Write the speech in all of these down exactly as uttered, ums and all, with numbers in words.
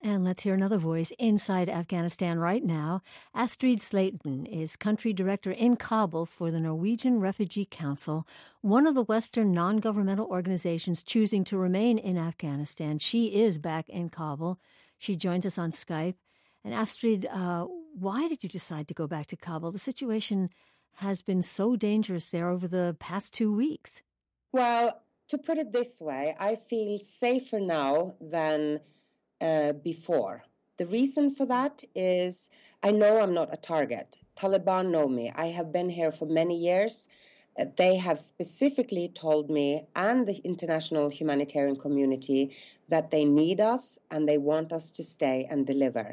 And let's hear another voice inside Afghanistan right now. Astrid Slayton is country director in Kabul for the Norwegian Refugee Council, one of the Western non-governmental organizations choosing to remain in Afghanistan. She is back in Kabul. She joins us on Skype. And Astrid, uh, why did you decide to go back to Kabul? The situation has been so dangerous there over the past two weeks. Well, to put it this way, I feel safer now than Uh, before. The reason for that is I know I'm not a target. Taliban know me. I have been here for many years. Uh, they have specifically told me and the international humanitarian community that they need us and they want us to stay and deliver.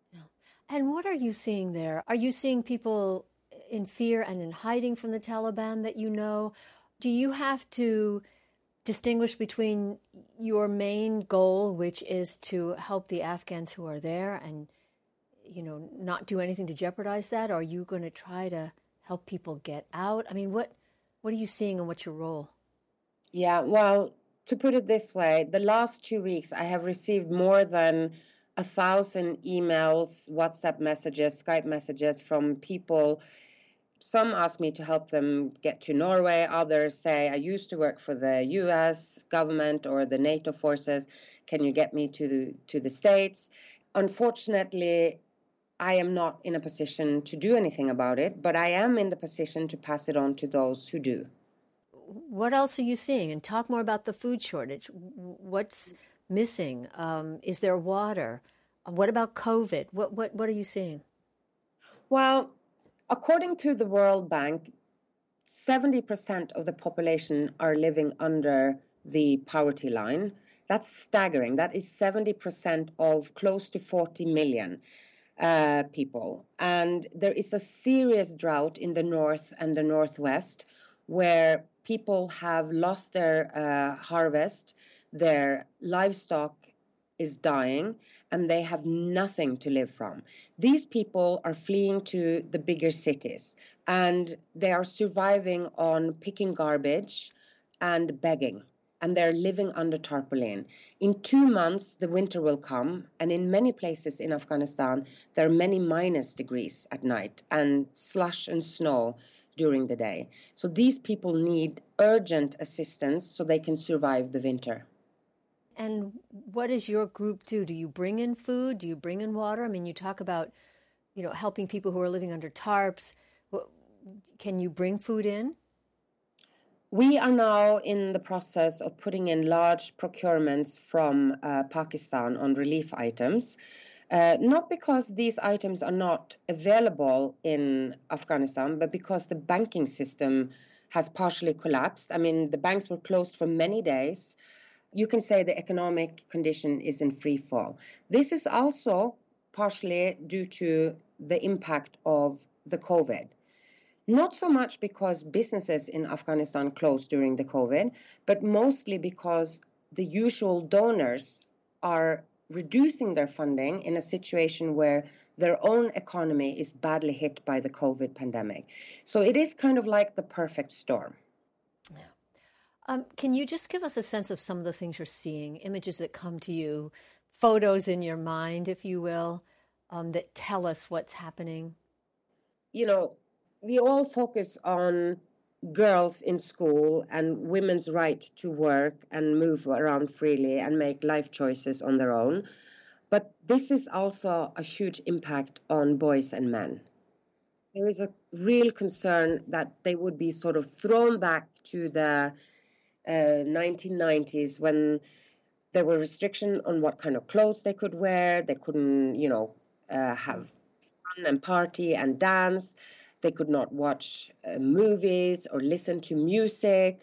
And what are you seeing there? Are you seeing people in fear and in hiding from the Taliban that you know? Do you have to distinguish between your main goal, which is to help the Afghans who are there and, you know, not do anything to jeopardize that? Or are you going to try to help people get out? I mean, what what are you seeing and what's your role? Yeah, well, to put it this way, the last two weeks I have received more than a thousand emails, WhatsApp messages, Skype messages from people. Some ask me to help them get to Norway. Others say, I used to work for the U S government or the NATO forces. Can you get me to the, to the States? Unfortunately, I am not in a position to do anything about it, but I am in the position to pass it on to those who do. What else are you seeing? And talk more about the food shortage. What's missing? Um, is there water? What about COVID? What, what, what are you seeing? Well, according to the World Bank, seventy percent of the population are living under the poverty line. That's staggering. That is seventy percent of close to forty million uh, people. And there is a serious drought in the north and the northwest where people have lost their uh, harvest, their livestock is dying, and they have nothing to live from. These people are fleeing to the bigger cities, and they are surviving on picking garbage and begging, and they're living under tarpaulin. In two months, the winter will come, and in many places in Afghanistan, there are many minus degrees at night, and slush and snow during the day. So these people need urgent assistance so they can survive the winter. And what does your group do? Do you bring in food? Do you bring in water? I mean, you talk about, you know, helping people who are living under tarps. Can you bring food in? We are now in the process of putting in large procurements from uh, Pakistan on relief items, uh, not because these items are not available in Afghanistan, but because the banking system has partially collapsed. I mean, the banks were closed for many days. You can say the economic condition is in free fall. This is also partially due to the impact of the COVID. Not so much because businesses in Afghanistan closed during the COVID, but mostly because the usual donors are reducing their funding in a situation where their own economy is badly hit by the COVID pandemic. So it is kind of like the perfect storm. Yeah. Um, can you just give us a sense of some of the things you're seeing, images that come to you, photos in your mind, if you will, um, that tell us what's happening? You know, we all focus on girls in school and women's right to work and move around freely and make life choices on their own. But this is also a huge impact on boys and men. There is a real concern that they would be sort of thrown back to the uh, nineteen nineties when there were restrictions on what kind of clothes they could wear. They couldn't, you know, uh, have fun and party and dance. They could not watch uh, movies or listen to music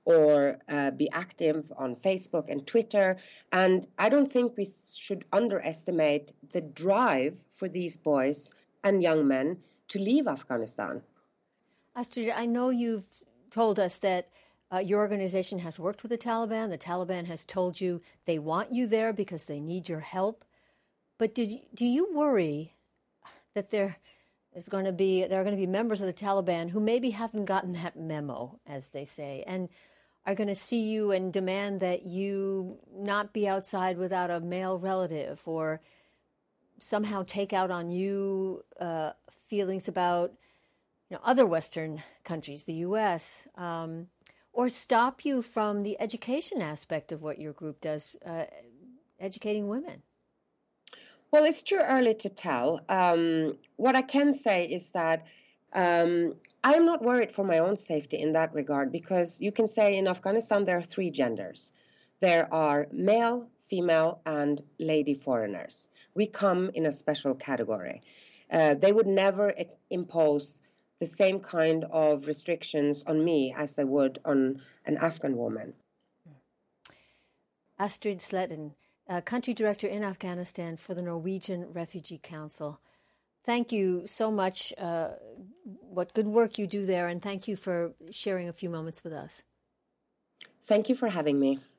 or uh, be active on Facebook and Twitter. And I don't think we should underestimate the drive for these boys and young men to leave Afghanistan. Astrid, I know you've told us that uh, your organization has worked with the Taliban. The Taliban has told you they want you there because they need your help. But did you, do you worry that there is going to be there are going to be members of the Taliban who maybe haven't gotten that memo, as they say? And are going to see you and demand that you not be outside without a male relative, or somehow take out on you uh, feelings about, you know, other Western countries, the U S, um, or stop you from the education aspect of what your group does, uh, educating women? Well, it's too early to tell. Um, what I can say is that um, I'm not worried for my own safety in that regard, because you can say in Afghanistan there are three genders. There are male, female, and lady foreigners. We come in a special category. Uh, they would never e- impose the same kind of restrictions on me as they would on an Afghan woman. Astrid Sletten, uh, country director in Afghanistan for the Norwegian Refugee Council. Thank you so much. Uh, what good work you do there, and thank you for sharing a few moments with us. Thank you for having me.